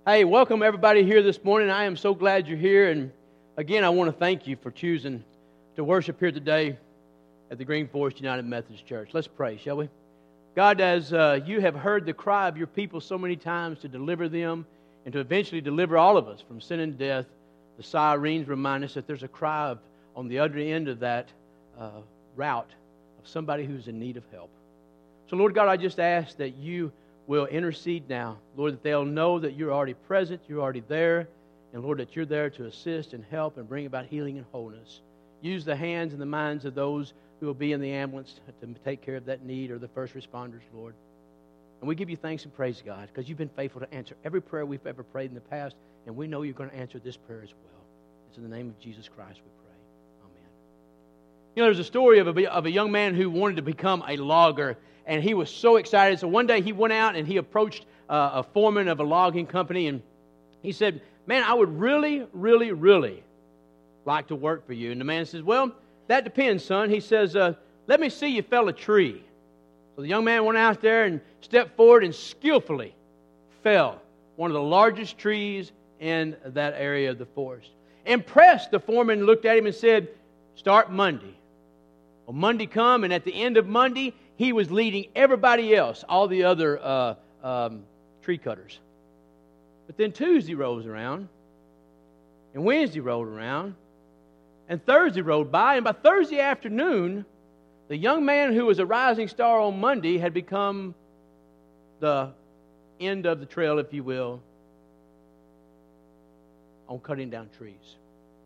Hey, welcome everybody here this morning. I am so glad you're here. And again, I want to thank you for choosing to worship here today at the Green Forest United Methodist Church. Let's pray, shall we? God, as you have heard the cry of your people so many times to deliver them and to eventually deliver all of us from sin and death, the sirens remind us that there's a cry on the other end of that route of somebody who's in need of help. So, Lord God, I just ask that you will intercede now. Lord, that they'll know that you're already present, you're already there, and Lord, that you're there to assist and help and bring about healing and wholeness. Use the hands and the minds of those who will be in the ambulance to take care of that need, or the first responders, Lord. And we give you thanks and praise, God, because you've been faithful to answer every prayer we've ever prayed in the past, and we know you're going to answer this prayer as well. It's in the name of Jesus Christ we pray. Amen. You know, there's a story of a young man who wanted to become a logger, and he was so excited. So one day he went out and he approached a foreman of a logging company, and he said, "Man, I would really, really, really like to work for you." And the man says, "Well, that depends, son." He says, "Let me see you fell a tree." So the young man went out there and stepped forward and skillfully fell one of the largest trees in that area of the forest. Impressed, the foreman looked at him and said, "Start Monday." Well, Monday come, and at the end of Monday, he was leading everybody else, all the other tree cutters. But then Tuesday rolls around, and Wednesday rolled around, and Thursday rolled by, and by Thursday afternoon, the young man who was a rising star on Monday had become the end of the trail, if you will, on cutting down trees.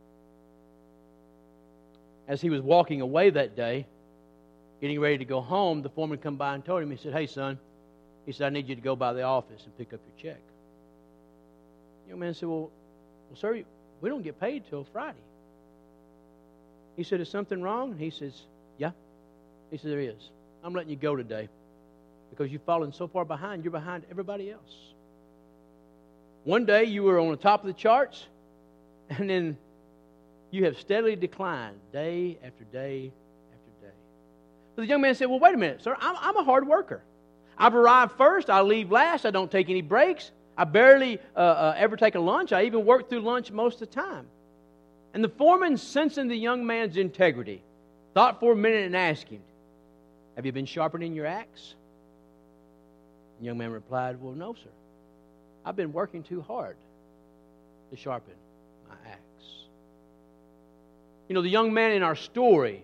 As he was walking away that day, getting ready to go home, the foreman come by and told him, he said, "Hey, son," he said, "I need you to go by the office and pick up your check." The young man said, well, sir, we don't get paid till Friday." He said, "Is something wrong?" He says, "Yeah." He said, "There is. I'm letting you go today because you've fallen so far behind, you're behind everybody else. One day you were on the top of the charts, and then you have steadily declined day after day after day." So the young man said, "Well, wait a minute, sir. I'm a hard worker. I've arrived first. I leave last. I don't take any breaks. I barely ever take a lunch. I even work through lunch most of the time." And the foreman, sensing the young man's integrity, thought for a minute and asked him, "Have you been sharpening your axe?" The young man replied, "Well, no, sir. I've been working too hard to sharpen my axe." You know, the young man in our story,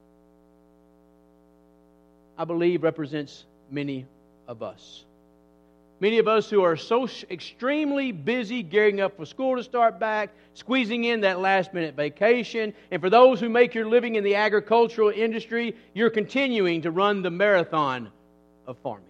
I believe, represents many of us. Many of us who are so extremely busy gearing up for school to start back, squeezing in that last-minute vacation. And for those who make your living in the agricultural industry, you're continuing to run the marathon of farming.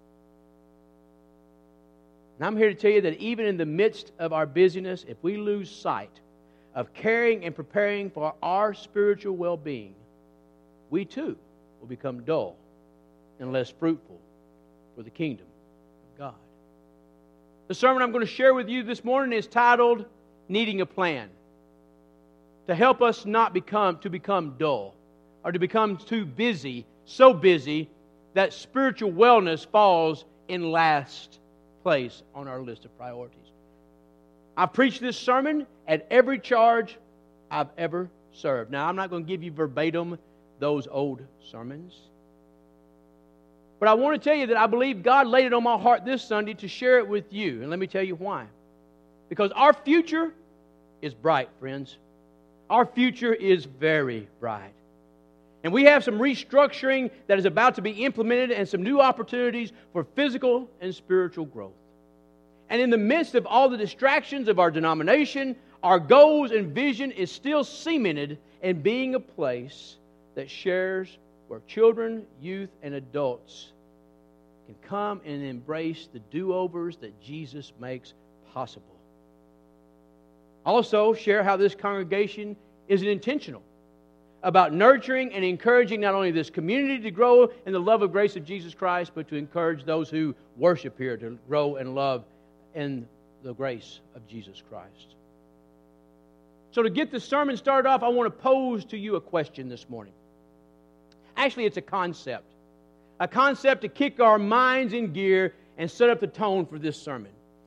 And I'm here to tell you that even in the midst of our busyness, if we lose sight of caring and preparing for our spiritual well-being, we too will become dull and less fruitful for the kingdom of God. The sermon I'm going to share with you this morning is titled, "Needing a Plan," to help us not become dull or to become too busy, so busy that spiritual wellness falls in last place on our list of priorities. I've preached this sermon at every charge I've ever served. Now, I'm not going to give you verbatim those old sermons, but I want to tell you that I believe God laid it on my heart this Sunday to share it with you. And let me tell you why. Because our future is bright, friends. Our future is very bright. And we have some restructuring that is about to be implemented and some new opportunities for physical and spiritual growth. And in the midst of all the distractions of our denomination, our goals and vision is still cemented in being a place that shares where children, youth, and adults can come and embrace the do-overs that Jesus makes possible. Also, share how this congregation is intentional about nurturing and encouraging not only this community to grow in the love of grace of Jesus Christ, but to encourage those who worship here to grow and love in the grace of Jesus Christ. So to get the sermon started off, I want to pose to you a question this morning. Actually, it's a concept. A concept to kick our minds in gear and set up the tone for this sermon.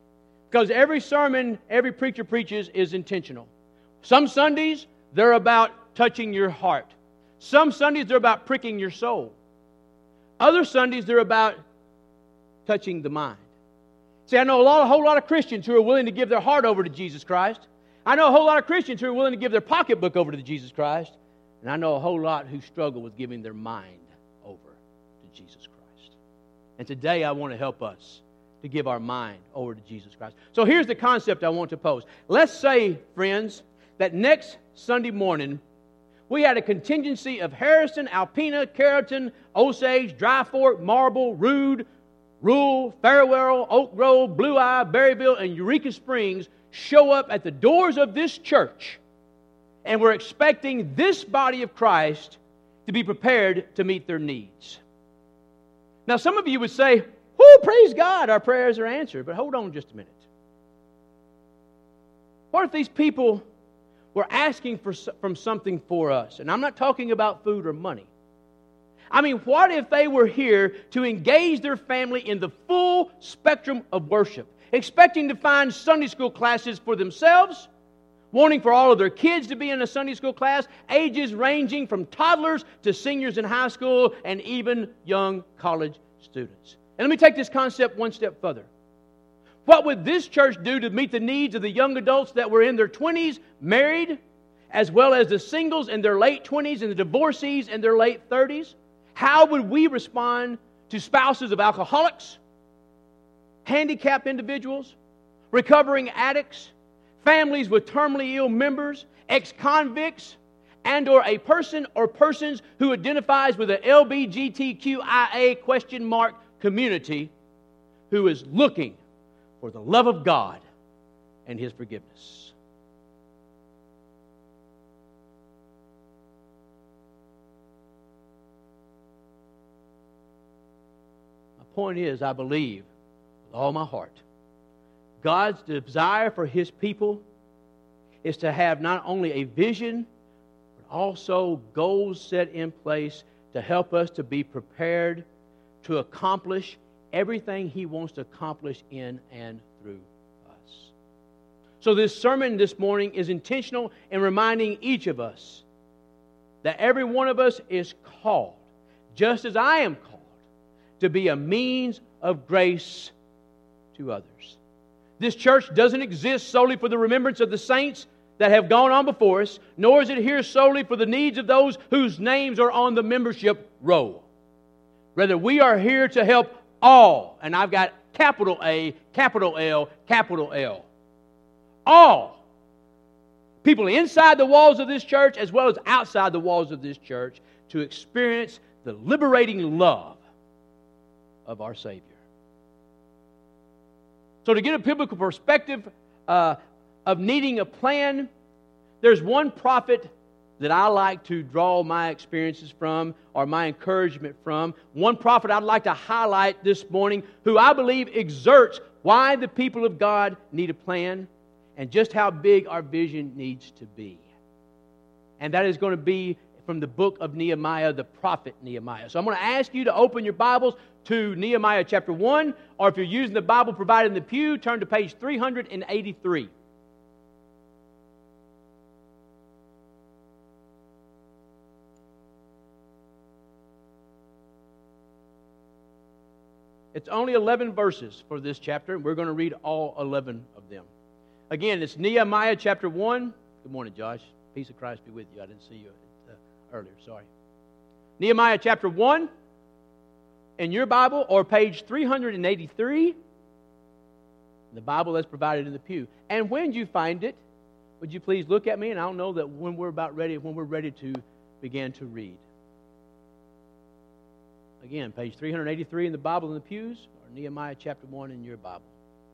Because every sermon, every preacher preaches is intentional. Some Sundays, they're about touching your heart. Some Sundays, they're about pricking your soul. Other Sundays, they're about touching the mind. See, I know a whole lot of Christians who are willing to give their heart over to Jesus Christ. I know a whole lot of Christians who are willing to give their pocketbook over to Jesus Christ. And I know a whole lot who struggle with giving their mind over to Jesus Christ. And today I want to help us to give our mind over to Jesus Christ. So here's the concept I want to pose. Let's say, friends, that next Sunday morning we had a contingency of Harrison, Alpena, Carrollton, Osage, Dry Fork, Marble, Rood, Rule, Farewell, Oak Grove, Blue Eye, Berryville, and Eureka Springs show up at the doors of this church, and we're expecting this body of Christ to be prepared to meet their needs. Now, some of you would say, "Whoo, praise God, our prayers are answered." But hold on just a minute. What if these people were asking from something for us? And I'm not talking about food or money. I mean, what if they were here to engage their family in the full spectrum of worship, expecting to find Sunday school classes for themselves, wanting for all of their kids to be in a Sunday school class, ages ranging from toddlers to seniors in high school and even young college students? And let me take this concept one step further. What would this church do to meet the needs of the young adults that were in their 20s, married, as well as the singles in their late 20s and the divorcees in their late 30s? How would we respond to spouses of alcoholics, handicapped individuals, recovering addicts, families with terminally ill members, ex-convicts, and or a person or persons who identifies with the LBGTQIA ? Community who is looking for the love of God and His forgiveness? Point is, I believe with all my heart, God's desire for His people is to have not only a vision, but also goals set in place to help us to be prepared to accomplish everything He wants to accomplish in and through us. So this sermon this morning is intentional in reminding each of us that every one of us is called, just as I am called, to be a means of grace to others. This church doesn't exist solely for the remembrance of the saints that have gone on before us, nor is it here solely for the needs of those whose names are on the membership roll. Rather, we are here to help all, and I've got capital A, capital L, capital L. All people inside the walls of this church as well as outside the walls of this church to experience the liberating love of our Savior. So to get a biblical perspective of needing a plan, there's one prophet that I like to draw my experiences from or my encouragement from. One prophet I'd like to highlight this morning who I believe exerts why the people of God need a plan and just how big our vision needs to be. And that is going to be from the book of Nehemiah, the prophet Nehemiah. So I'm going to ask you to open your Bibles to Nehemiah chapter 1, or if you're using the Bible provided in the pew, turn to page 383. It's only 11 verses for this chapter, and we're going to read all 11 of them. Again, it's Nehemiah chapter 1. Good morning, Josh. Peace of Christ be with you. I didn't see you earlier, sorry. Nehemiah chapter 1 in your Bible, or page 383, the Bible that's provided in the pew. And when you find it, would you please look at me, and I'll know that when we're ready to begin to read. Again, page 383 in the Bible in the pews, or Nehemiah chapter 1 in your Bible.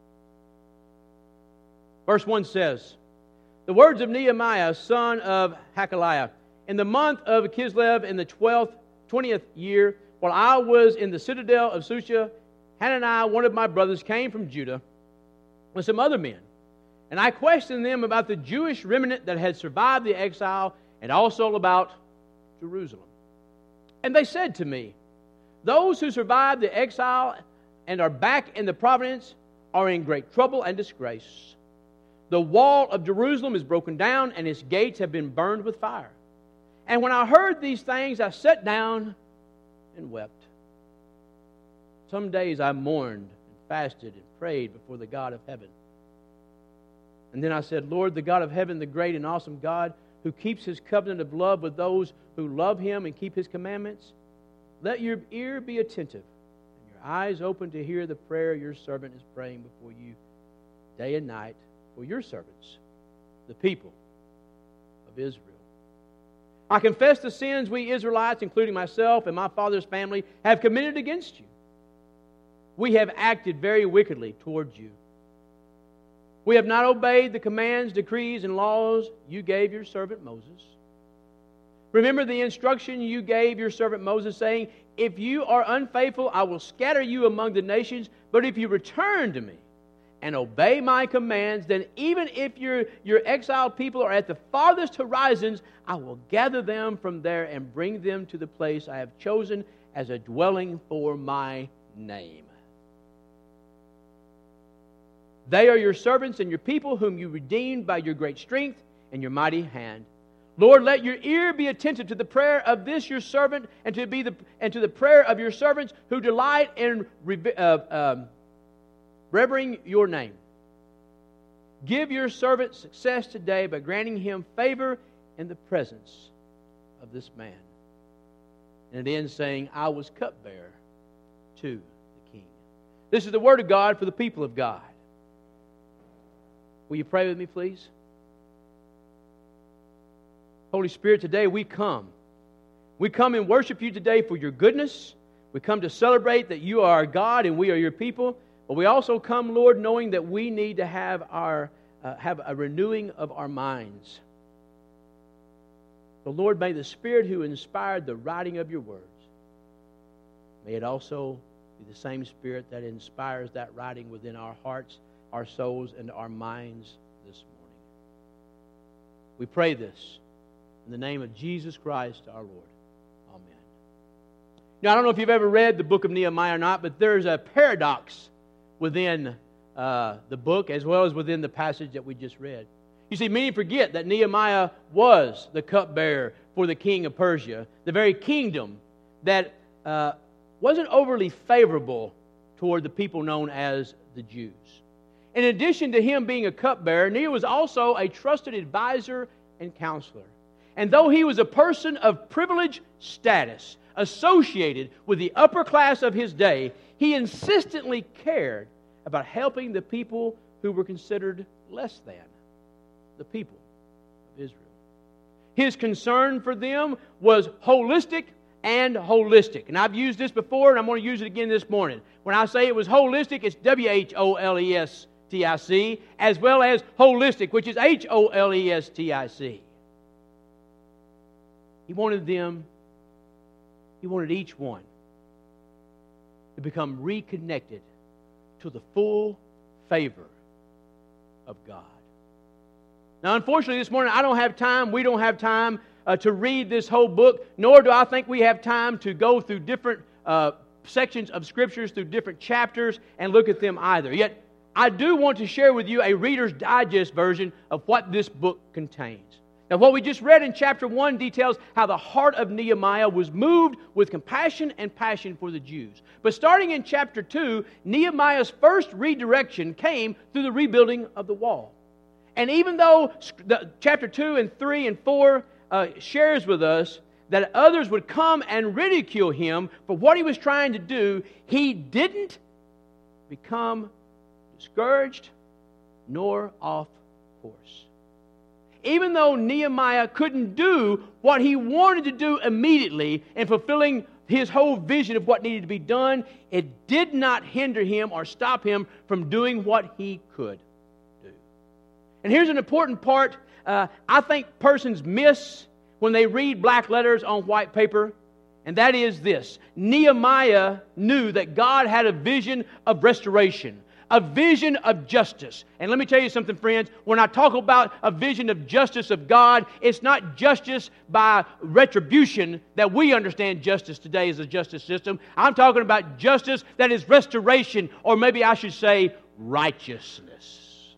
Verse 1 says, "The words of son of Hakaliah, in the month of Kislev, in the 20th year, while I was in the citadel of Susha, Hananiah, one of my brothers, came from Judah with some other men. And I questioned them about the Jewish remnant that had survived the exile, and also about Jerusalem. And they said to me, those who survived the exile and are back in the province are in great trouble and disgrace. The wall of Jerusalem is broken down, and its gates have been burned with fire. And when I heard these things, I sat down and wept. Some days I mourned and fasted and prayed before the God of heaven. And then I said, Lord, the God of heaven, the great and awesome God, who keeps His covenant of love with those who love Him and keep His commandments, let your ear be attentive and your eyes open to hear the prayer your servant is praying before you day and night for your servants, the people of Israel. I confess the sins we Israelites, including myself and my father's family, have committed against you. We have acted very wickedly towards you. We have not obeyed the commands, decrees, and laws you gave your servant Moses. Remember the instruction you gave your servant Moses, saying, if you are unfaithful, I will scatter you among the nations, but if you return to me and obey my commands, then even if your exiled people are at the farthest horizons, I will gather them from there and bring them to the place I have chosen as a dwelling for my name. They are your servants and your people, whom you redeemed by your great strength and your mighty hand. Lord, let your ear be attentive to the prayer of this your servant, and to the prayer of your servants who delight in revering your name. Give your servant success today by granting him favor in the presence of this man. And it ends saying, I was cupbearer to the king. This is the word of God for the people of God. Will you pray with me, please? Holy Spirit, today we come. We come and worship you today for your goodness. We come to celebrate that you are our God and we are your people. But we also come, Lord, knowing that we need to have a renewing of our minds. So, Lord, may the Spirit who inspired the writing of your words, may it also be the same Spirit that inspires that writing within our hearts, our souls, and our minds this morning. We pray this in the name of Jesus Christ our Lord. Amen. Now, I don't know if you've ever read the book of Nehemiah or not, but there's a paradox within the book as well as within the passage that we just read. You see, many forget that Nehemiah was the cupbearer for the king of Persia, the very kingdom that wasn't overly favorable toward the people known as the Jews. In addition to him being a cupbearer, Nehemiah was also a trusted advisor and counselor. And though he was a person of privileged status associated with the upper class of his day, he insistently cared about helping the people who were considered less than, the people of Israel. His concern for them was holistic and holistic. And I've used this before, and I'm going to use it again this morning. When I say it was holistic, it's WHOLESTIC, as well as holistic, which is HOLESTIC. He wanted each one to become reconnected to the full favor of God. Now, unfortunately, this morning, we don't have time to read this whole book, nor do I think we have time to go through different sections of Scriptures, through different chapters, and look at them either. Yet, I do want to share with you a Reader's Digest version of what this book contains. Now, what we just read in chapter 1 details how the heart of Nehemiah was moved with compassion and passion for the Jews. But starting in chapter 2, Nehemiah's first redirection came through the rebuilding of the wall. And even though chapter 2 and 3 and 4 shares with us that others would come and ridicule him for what he was trying to do, he didn't become discouraged nor off course. Even though Nehemiah couldn't do what he wanted to do immediately in fulfilling his whole vision of what needed to be done, it did not hinder him or stop him from doing what he could do. And here's an important part I think persons miss when they read black letters on white paper, and that is this. Nehemiah knew that God had a vision of restoration, a vision of justice. And let me tell you something, friends. When I talk about a vision of justice of God, it's not justice by retribution that we understand justice today as a justice system. I'm talking about justice that is restoration, or maybe I should say righteousness.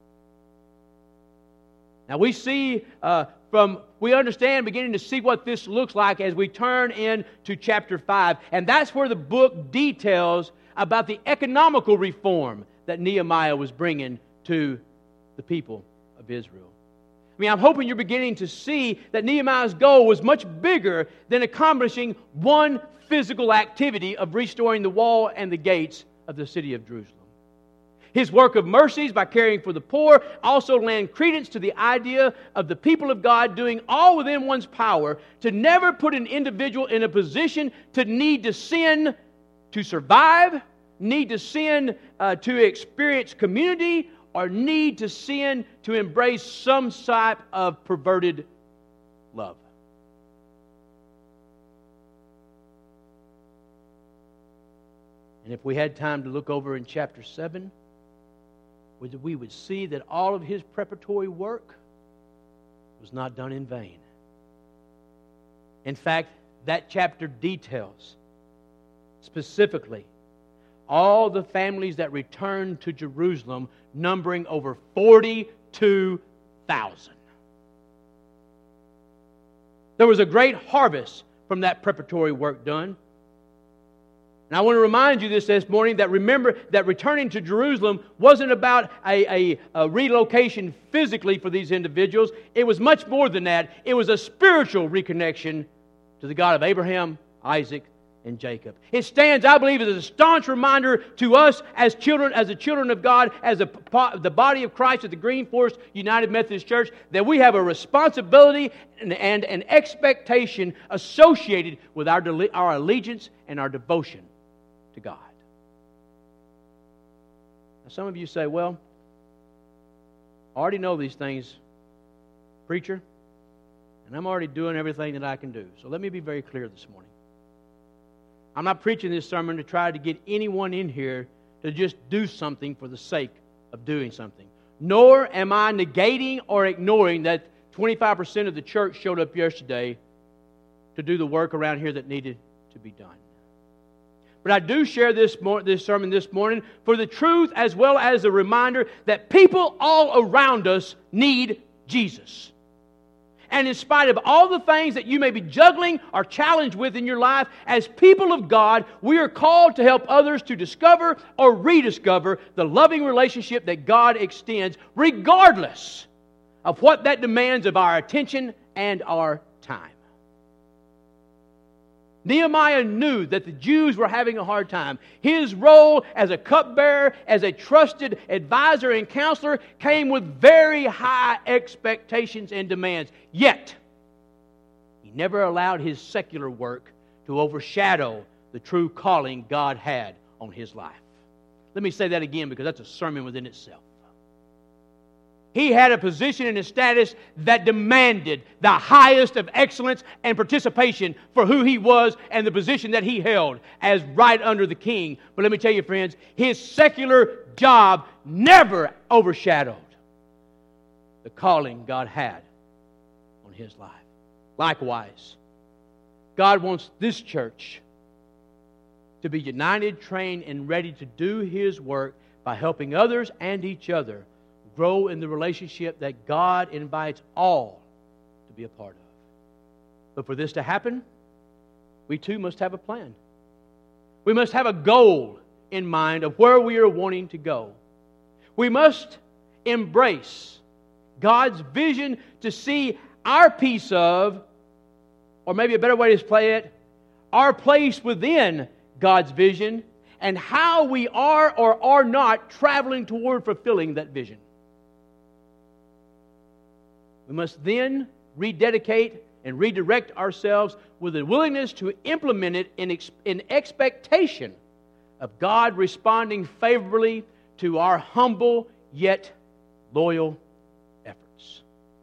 Now we understand, beginning to see what this looks like as we turn into chapter 5. And that's where the book details about the economical reform that Nehemiah was bringing to the people of Israel. I mean, I'm hoping you're beginning to see that Nehemiah's goal was much bigger than accomplishing one physical activity of restoring the wall and the gates of the city of Jerusalem. His work of mercies by caring for the poor also lend credence to the idea of the people of God doing all within one's power to never put an individual in a position to need to sin to survive, need to sin to experience community, or need to sin to embrace some type of perverted love. And if we had time to look over in chapter 7, we would see that all of his preparatory work was not done in vain. In fact, that chapter details specifically all the families that returned to Jerusalem, numbering over 42,000. There was a great harvest from that preparatory work done. And I want to remind you this morning that remember that returning to Jerusalem wasn't about a relocation physically for these individuals. It was much more than that. It was a spiritual reconnection to the God of Abraham, Isaac, and Jacob. It stands, I believe, as a staunch reminder to us as the children of God, as the body of Christ at the Green Forest United Methodist Church, that we have a responsibility and an expectation associated with our allegiance and our devotion to God. Now, some of you say, well, I already know these things, preacher, and I'm already doing everything that I can do. So let me be very clear this morning. I'm not preaching this sermon to try to get anyone in here to just do something for the sake of doing something. Nor am I negating or ignoring that 25% of the church showed up yesterday to do the work around here that needed to be done. But I do share this sermon this morning for the truth as well as a reminder that people all around us need Jesus. And in spite of all the things that you may be juggling or challenged with in your life, as people of God, we are called to help others to discover or rediscover the loving relationship that God extends, regardless of what that demands of our attention and our time. Nehemiah knew that the Jews were having a hard time. His role as a cupbearer, as a trusted advisor and counselor, came with very high expectations and demands. Yet, he never allowed his secular work to overshadow the true calling God had on his life. Let me say that again because that's a sermon within itself. He had a position and a status that demanded the highest of excellence and participation for who he was and the position that he held as right under the king. But let me tell you, friends, his secular job never overshadowed the calling God had on his life. Likewise, God wants this church to be united, trained, and ready to do His work by helping others and each other grow in the relationship that God invites all to be a part of. But for this to happen, we too must have a plan. We must have a goal in mind of where we are wanting to go. We must embrace God's vision to see our piece of, or maybe a better way to play it, our place within God's vision and how we are or are not traveling toward fulfilling that vision. We must then rededicate and redirect ourselves with a willingness to implement it in expectation of God responding favorably to our humble yet loyal efforts.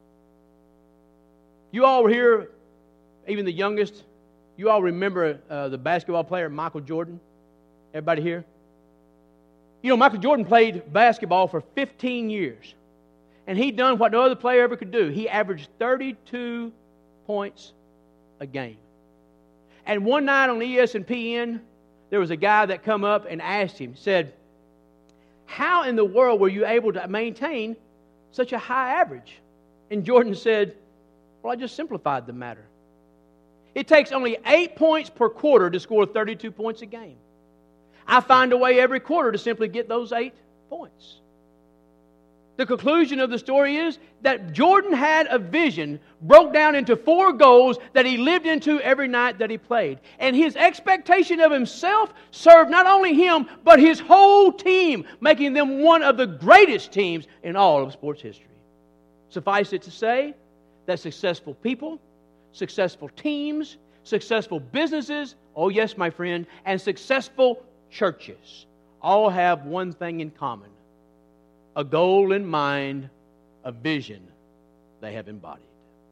You all were here, even the youngest, you all remember the basketball player Michael Jordan? Everybody here? You know, Michael Jordan played basketball for 15 years. And he done what no other player ever could do. He averaged 32 points a game. And one night on ESPN, there was a guy that come up and asked him, said, how in the world were you able to maintain such a high average? And Jordan said, well, I just simplified the matter. It takes only 8 points per quarter to score 32 points a game. I find a way every quarter to simply get those 8 points. The conclusion of the story is that Jordan had a vision, broke down into 4 goals that he lived into every night that he played. And his expectation of himself served not only him, but his whole team, making them one of the greatest teams in all of sports history. Suffice it to say that successful people, successful teams, successful businesses, oh yes, my friend, and successful churches all have one thing in common: a goal in mind, a vision they have embodied.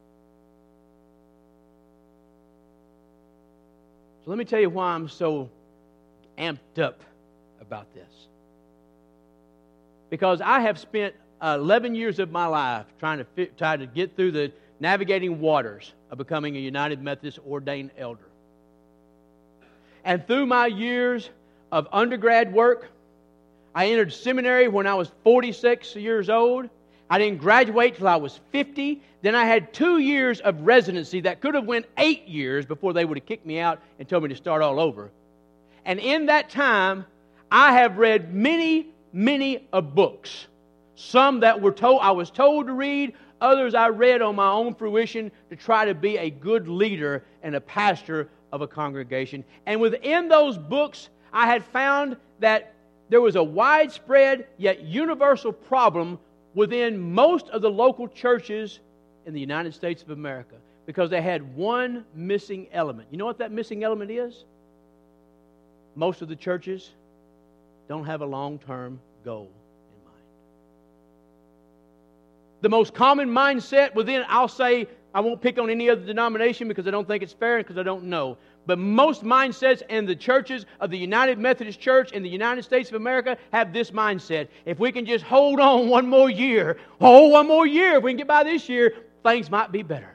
So let me tell you why I'm so amped up about this. Because I have spent 11 years of my life trying to get through the navigating waters of becoming a United Methodist ordained elder. And through my years of undergrad work, I entered seminary when I was 46 years old. I didn't graduate till I was 50. Then I had 2 years of residency that could have went 8 years before they would have kicked me out and told me to start all over. And in that time, I have read many books. Some that I was told to read, others I read on my own fruition to try to be a good leader and a pastor of a congregation. And within those books, I had found that there was a widespread yet universal problem within most of the local churches in the United States of America, because they had one missing element. You know what that missing element is? Most of the churches don't have a long-term goal in mind. The most common mindset within, I'll say, I won't pick on any other denomination because I don't think it's fair and because I don't know. But most mindsets in the churches of the United Methodist Church in the United States of America have this mindset: if we can just hold on one more year, if we can get by this year, things might be better.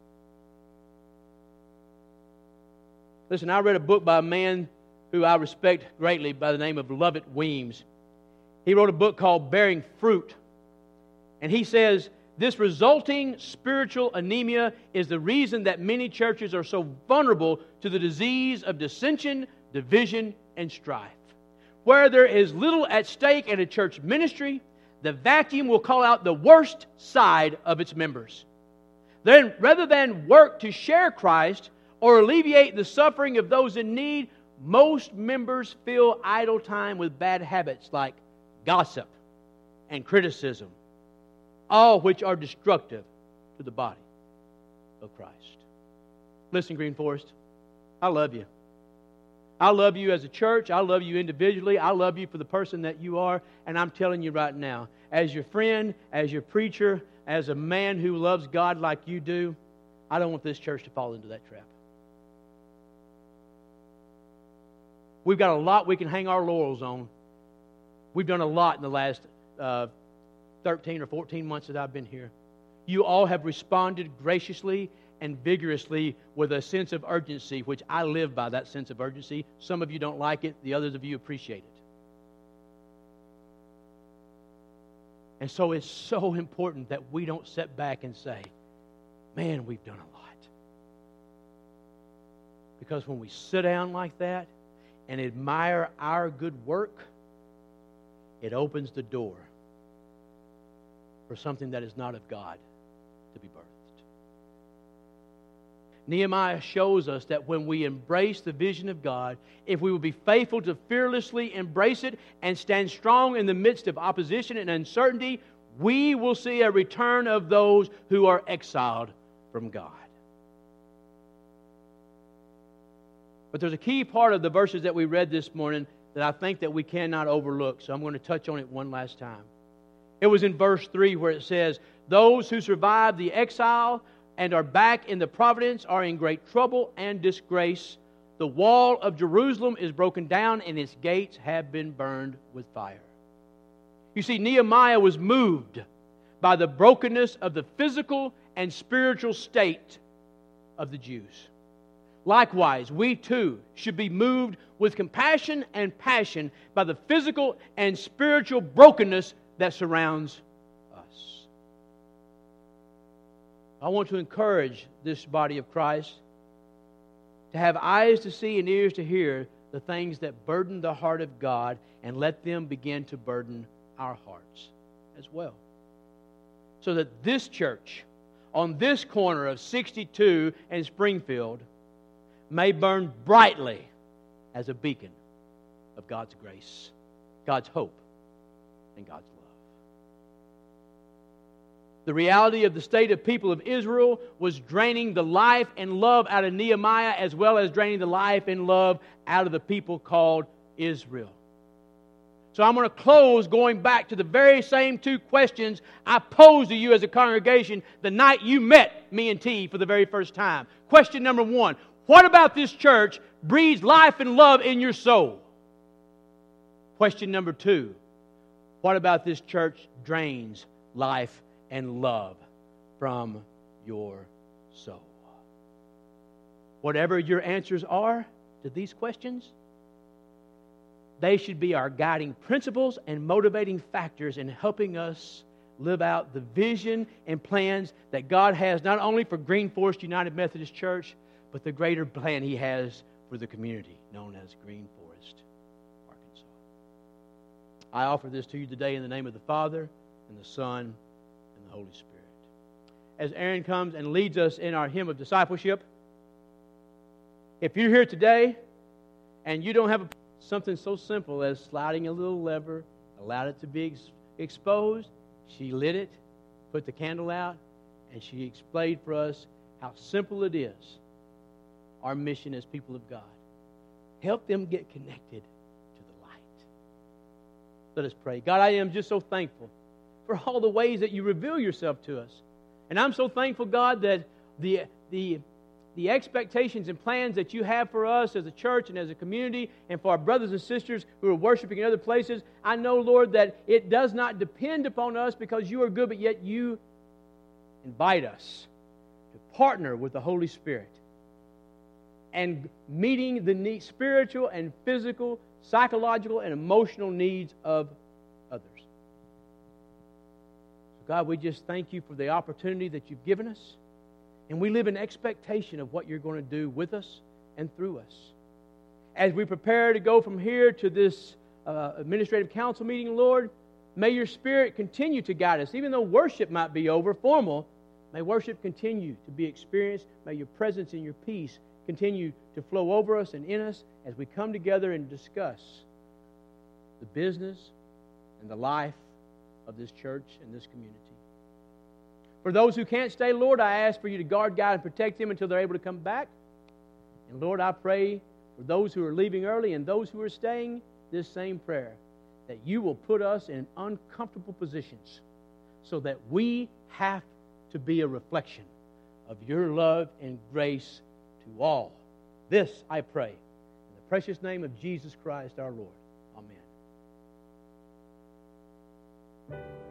Listen, I read a book by a man who I respect greatly by the name of Lovett Weems. He wrote a book called Bearing Fruit. And he says, this resulting spiritual anemia is the reason that many churches are so vulnerable to the disease of dissension, division, and strife. Where there is little at stake in a church ministry, the vacuum will call out the worst side of its members. Then, rather than work to share Christ or alleviate the suffering of those in need, most members fill idle time with bad habits like gossip and criticism, all which are destructive to the body of Christ. Listen, Green Forest, I love you. I love you as a church. I love you individually. I love you for the person that you are. And I'm telling you right now, as your friend, as your preacher, as a man who loves God like you do, I don't want this church to fall into that trap. We've got a lot we can hang our laurels on. We've done a lot in the last 13 or 14 months that I've been here. You all have responded graciously and vigorously with a sense of urgency, which I live by that sense of urgency. Some of you don't like it. The others of you appreciate it. And so it's so important that we don't sit back and say, man, we've done a lot. Because when we sit down like that and admire our good work, it opens the door for something that is not of God to be birthed. Nehemiah shows us that when we embrace the vision of God, if we will be faithful to fearlessly embrace it and stand strong in the midst of opposition and uncertainty, we will see a return of those who are exiled from God. But there's a key part of the verses that we read this morning that I think that we cannot overlook, so I'm going to touch on it one last time. It was in verse 3 where it says, those who survived the exile and are back in the providence are in great trouble and disgrace. The wall of Jerusalem is broken down and its gates have been burned with fire. You see, Nehemiah was moved by the brokenness of the physical and spiritual state of the Jews. likewise, we too should be moved with compassion and passion by the physical and spiritual brokenness that surrounds us. I want to encourage this body of Christ to have eyes to see and ears to hear the things that burden the heart of God, and let them begin to burden our hearts as well. So that this church, on this corner of 62 and Springfield, may burn brightly as a beacon of God's grace, God's hope, and God's love. The reality of the state of people of Israel was draining the life and love out of Nehemiah, as well as draining the life and love out of the people called Israel. So I'm going to close going back to the very same two questions I posed to you as a congregation the night you met me and T for the very first time. Question number one: what about this church breathes life and love in your soul? Question number two: what about this church drains life and love from your soul? Whatever your answers are to these questions, they should be our guiding principles and motivating factors in helping us live out the vision and plans that God has not only for Green Forest United Methodist Church, but the greater plan He has for the community known as Green Forest, Arkansas. I offer this to you today in the name of the Father, and the Son, and the Holy Spirit. As Aaron comes and leads us in our hymn of discipleship, if you're here today and you don't have something so simple as sliding a little lever, allowed it to be exposed, she lit it, put the candle out, and she explained for us how simple it is, our mission as people of God. Help them get connected to the light. Let us pray. God, I am just so thankful for all the ways that you reveal yourself to us. And I'm so thankful, God, that the expectations and plans that you have for us as a church and as a community, and for our brothers and sisters who are worshiping in other places, I know, Lord, that it does not depend upon us because you are good, but yet you invite us to partner with the Holy Spirit and meeting the spiritual and physical, psychological and emotional needs of others. So God, we just thank you for the opportunity that you've given us. And we live in expectation of what you're going to do with us and through us. As we prepare to go from here to this administrative council meeting, Lord, may your Spirit continue to guide us. Even though worship might be over, formal, may worship continue to be experienced. May your presence and your peace continue to flow over us and in us as we come together and discuss the business and the life of this church and this community. For those who can't stay, Lord, I ask for you to guard, guide, and protect them until they're able to come back. And Lord, I pray for those who are leaving early and those who are staying, this same prayer, that you will put us in uncomfortable positions so that we have to be a reflection of your love and grace to all. This I pray in the precious name of Jesus Christ our Lord. Amen.